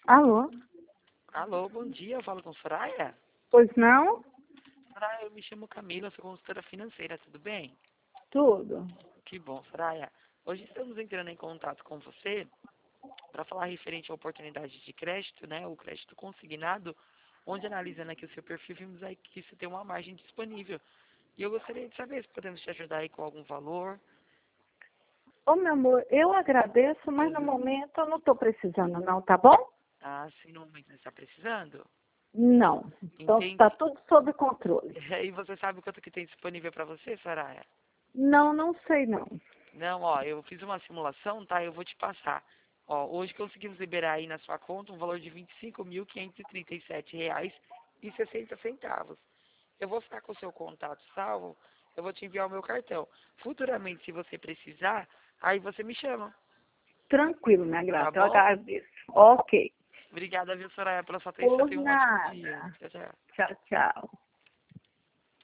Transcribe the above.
Alô? Alô, bom dia, eu falo com Soraya? Pois não? Soraya, eu me chamo Camila, sou consultora financeira, tudo bem? Tudo. Que bom, Soraya. Hoje estamos entrando em contato com você para falar referente à oportunidade de crédito, né, o crédito consignado, onde analisando aqui o seu perfil, vimos aí que você tem uma margem disponível. E eu gostaria de saber se podemos te ajudar aí com algum valor. Ô, meu amor, eu agradeço, mas no Uhum. momento eu não estou precisando não, tá bom? Ah, sim, no momento você está precisando? Não. Então está Entendi. tudo sob controle. E você sabe quanto que tem disponível para você, Soraya? Não, não sei não. Não, ó, eu fiz uma simulação, tá? Eu vou te passar. Ó, hoje conseguimos liberar aí na sua conta um valor de R$ 25.537,60. Eu vou ficar com o seu contato salvo, eu vou te enviar o meu cartão. Futuramente, se você precisar, aí você me chama, Tranquilo, minha tá graça, eu bom? agradeço. Ok. Obrigada, viu, Soraya, pela sua atenção. Por Tenha um ótimo dia. nada. Tchau, tchau. Tchau, tchau.